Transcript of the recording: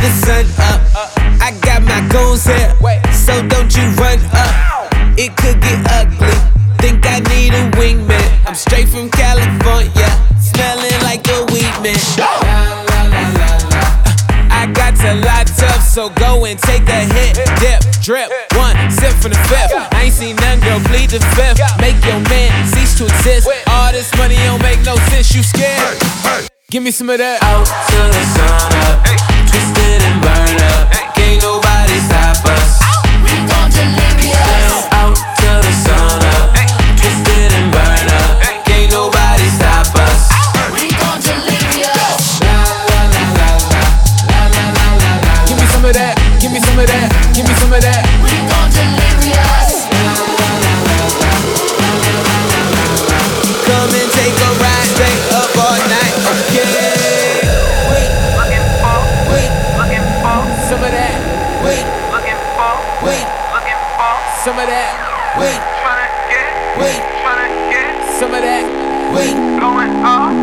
the sun up. I got my goons here, so don't you run up. It could get ugly. Think I need a wingman. I'm straight from California, smelling like a weed man. I got to locked up, so go and take a hit. Dip, drip, one sip from the fifth. I ain't seen none, girl, plead the fifth. Make your man cease to exist. All this money don't make no sense, you scared? Give me some of that. Out till the sun up, twisted and burn up. Can't nobody stop us. We gon' delirious. Out till the sun up, twisted and burn up. Can't nobody stop us. We gon' delirious. Give me some of that. Give me some of that. Give me some of that. We gon' delirious. Come and take a ride, stay up all night, okay? Wait, some of that. Wait, some of that. Wait, some of that. Wait.